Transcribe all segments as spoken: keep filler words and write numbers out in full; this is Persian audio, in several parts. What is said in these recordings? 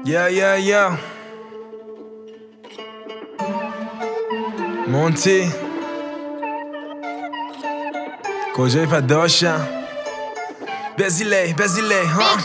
یا یا یا مونتی کجای پد داشتم بزیلی بزیلی ها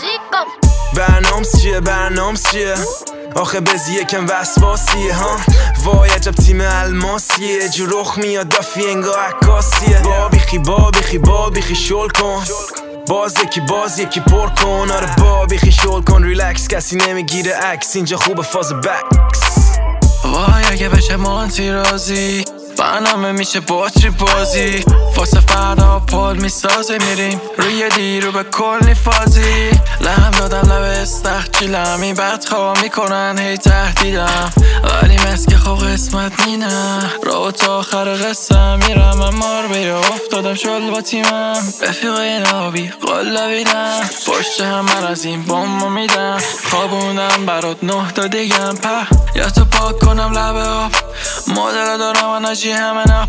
برنامس چیه برنامس چیه آخه بزی یکم وسواسیه ها وای عجب تیم الماسیه جو رخ میاد دافی انگاه عکاسیه با بیخی با بیخی با بیخی شل کن باز یکی باز یکی پر کن آره با بیخی شل کن ریلکس کسی نمیگیره عکس اینجا خوبه فاز بکس وای اگه بشه مانتی رازی برنامه میشه باتری بازی واسه فردا پل میسازه میریم روی دیرو به کلی فازی لهم دادم لب استخ چیلم این بد خواب میکنن هی تهدیدم ولی مسکه خب قسمت نینم رو تا آخر قصه میرم اما رو بیا افتادم شل با تیمم رفیقای نابی قلبیدم پشت هم من از این بامو میدم خوابوندم برات نه تا دیگم په یا تو پاک کنم لب آب مادر دارم انرژی همه نه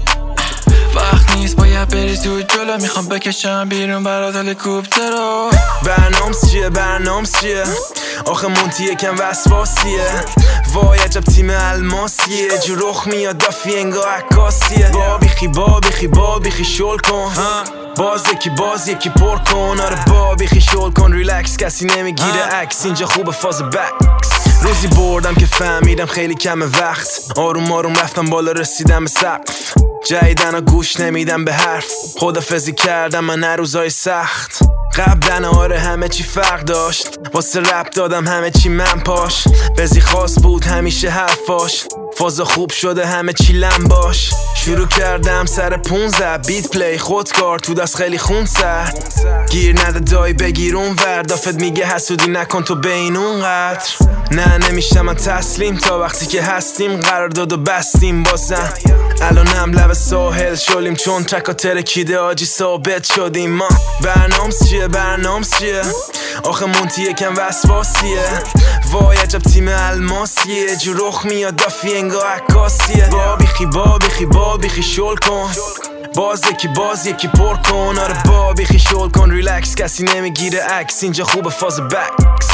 وقت نیست باید بری تو جلو میخوام بکشم بیرون برات هلیکوپتر رو برنامس چیه برنامس چیه آخه مونتی یکم وسواسیه وای عجب تیم الماسیه جو رخ میاد دافی انگاه عکاسیه با بیخی با بیخی با بیخی شل کن باز یکی باز یکی پر کن آره با بیخی شل کن ریلکس کسی نمیگیره عکس اینجا خوبه فاز بکس روزی بردم که فهمیدم خیلی کم وقت آروم آروم رفتم بالا رسیدم به سقف جایدن و گوش نمیدم به حرف خدافزی کردم من هر روزای سخت قبلن آره همه چی فرق داشت واسه رپ دادم همه چی من پاش بزی خاص بود همیشه حرفاش فازا خوب شده همه چی لم باش شروع کردم سر پونزده بیت پلی خودکار تو دست خیلی خون سر گیر نده دای بگیر اون ور دافت میگه حسودی نکن تو بین اون قدر نه نمیشم من تسلیم تا وقتی که هستیم قرار داد و بستیم بازم الانم لب ساحل شلیم چون تکا ترکیده آجی ثابت شدیم ما برنامس چیه برنامس چیه آخه مونتی یکم وسواسیه وای عجب تیم الماسیه جو رخ میاد دافی انگاه عکاسیه با بیخی با بیخی با بیخی شل کن باز یکی باز یکی پر کن آره با بیخی شل کن ریلکس کسی نمیگیره عکس اینجا خوبه فاز بکس